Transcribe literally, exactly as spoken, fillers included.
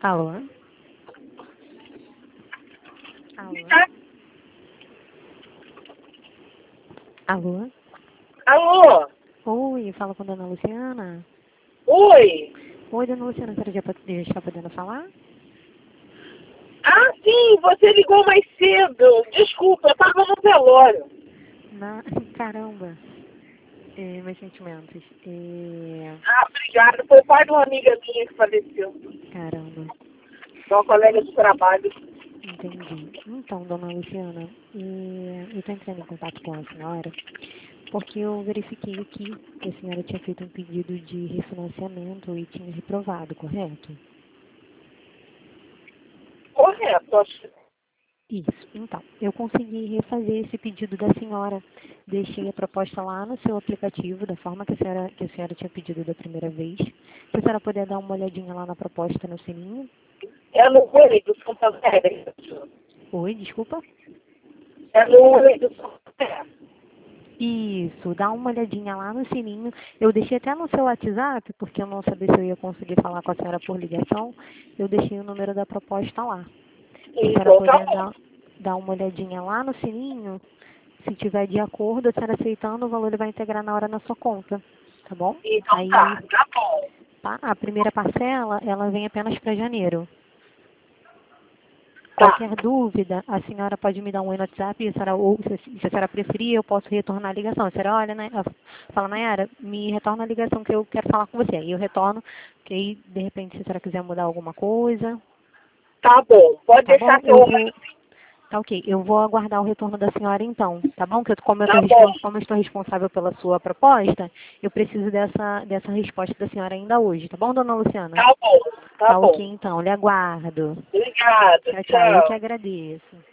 Alô? Alô? Alô? Alô? Oi, fala com a dona Luciana. Oi? Oi, dona Luciana, você já, já está podendo falar? Ah, sim, você ligou mais cedo. Desculpa, eu tava no velório. Na... Caramba. É, meus sentimentos. É... Ah, obrigada. Foi o pai de uma amiga minha que faleceu. Caramba. De uma colega de trabalho. Entendi. Então, dona Luciana, é... eu estou entrando em contato com a senhora porque eu verifiquei aqui que a senhora tinha feito um pedido de refinanciamento e tinha reprovado, correto? Correto, acho. Isso. Então, eu consegui refazer esse pedido da senhora. Deixei a proposta lá no seu aplicativo, da forma que a senhora, que a senhora tinha pedido da primeira vez. Se a senhora puder dar uma olhadinha lá na proposta no sininho. É no Oi do Santander. Oi, desculpa. É no Oi do Santander. Isso, dá uma olhadinha lá no sininho. Eu deixei até no seu WhatsApp, porque eu não sabia se eu ia conseguir falar com a senhora por ligação. Eu deixei o número da proposta lá. Se a senhora Então tá puder bom. dar, dar uma olhadinha lá no sininho, se tiver de acordo, a senhora aceitando, o valor ele vai integrar na hora na sua conta, tá bom? Então Aí, tá, tá bom. tá, a primeira parcela, ela vem apenas para janeiro. Tá. Qualquer dúvida, a senhora pode me dar um oi no WhatsApp, a senhora, ou se, se a senhora preferir, eu posso retornar a ligação. A senhora olha, né? Fala, Nayara, me retorna a ligação que eu quero falar com você. Aí eu retorno, que aí, de repente, se a senhora quiser mudar alguma coisa, Tá bom. Pode tá bom? deixar que eu Eu olho. vou. Tá ok, eu vou aguardar o retorno da senhora então, tá bom? Que eu, como, eu tô, Tá bom. respon- como eu estou responsável pela sua proposta, eu preciso dessa, dessa resposta da senhora ainda hoje, tá bom, dona Luciana? Tá bom. Tá Tá ok bom. então, lhe aguardo. Obrigada. Tchau, tchau, eu que Tchau. agradeço.